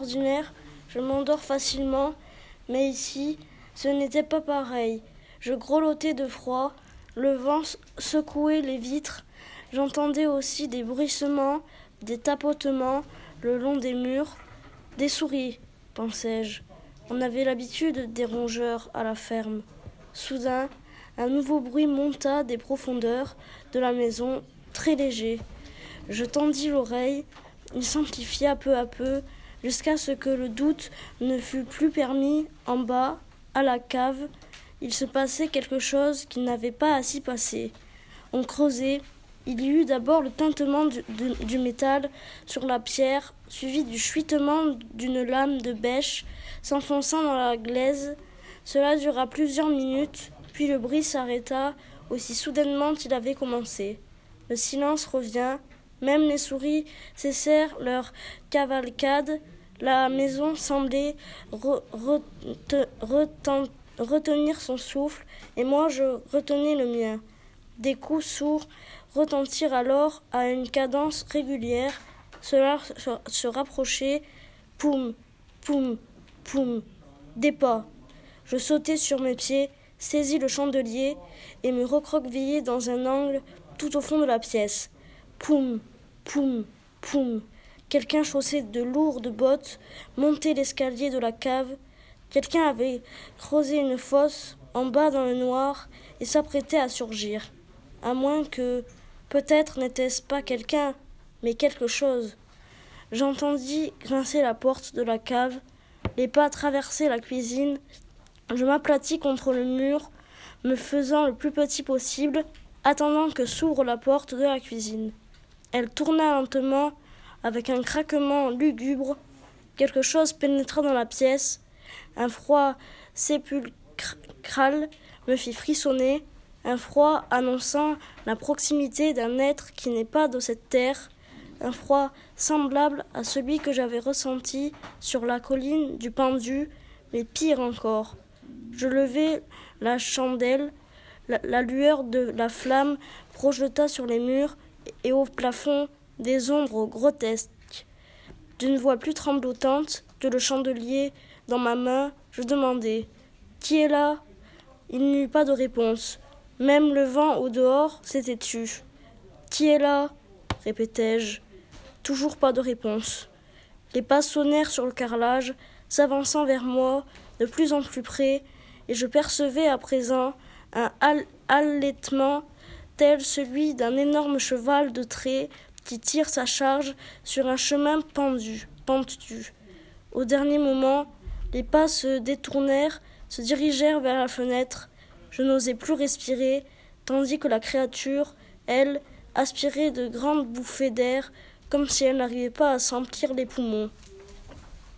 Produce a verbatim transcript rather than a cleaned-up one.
ordinaire, je m'endors facilement, mais ici, ce n'était pas pareil. Je grelottais de froid, le vent secouait les vitres, j'entendais aussi des bruissements, des tapotements le long des murs. Des souris, pensais-je. On avait l'habitude des rongeurs à la ferme. Soudain, un nouveau bruit monta des profondeurs de la maison, très léger. Je tendis l'oreille, il s'amplifia peu à peu, jusqu'à ce que le doute ne fût plus permis. En bas, à la cave, il se passait quelque chose qui n'avait pas à s'y passer. On creusait. Il y eut d'abord le tintement du, du, du métal sur la pierre, suivi du chuitement d'une lame de bêche s'enfonçant dans la glaise. Cela dura plusieurs minutes, puis le bruit s'arrêta aussi soudainement qu'il avait commencé. Le silence revint, même les souris cessèrent leur cavalcade. La maison semblait re, rete, reten, retenir son souffle, et moi je retenais le mien. Des coups sourds retentirent alors à une cadence régulière. Cela se rapprochait. Poum, poum, poum. Des pas. Je sautai sur mes pieds, saisis le chandelier et me recroquevillai dans un angle tout au fond de la pièce. Poum, poum, poum. Quelqu'un chaussait de lourdes bottes montait l'escalier de la cave. Quelqu'un avait creusé une fosse en bas dans le noir et s'apprêtait à surgir. À moins que, peut-être n'était-ce pas quelqu'un, mais quelque chose. J'entendis grincer la porte de la cave, les pas traversaient la cuisine. Je m'aplatis contre le mur, me faisant le plus petit possible, attendant que s'ouvre la porte de la cuisine. Elle tourna lentement, avec un craquement lugubre. Quelque chose pénétra dans la pièce. Un froid sépulcral me fit frissonner. Un froid annonçant la proximité d'un être qui n'est pas de cette terre, un froid semblable à celui que j'avais ressenti sur la colline du pendu, mais pire encore. Je levai la chandelle, la, la lueur de la flamme projeta sur les murs et au plafond des ombres grotesques. D'une voix plus tremblotante que le chandelier dans ma main, je demandai « Qui est là ?» Il n'y eut pas de réponse. Même le vent au dehors s'était tu. « Qui est là ?» répétai-je. Toujours pas de réponse. Les pas sonnèrent sur le carrelage, s'avançant vers moi de plus en plus près, et je percevais à présent un hal- halètement tel celui d'un énorme cheval de trait qui tire sa charge sur un chemin pendu, pentu. Au dernier moment, les pas se détournèrent, se dirigèrent vers la fenêtre. Je n'osais plus respirer, tandis que la créature, elle, aspirait de grandes bouffées d'air, comme si elle n'arrivait pas à s'emplir les poumons.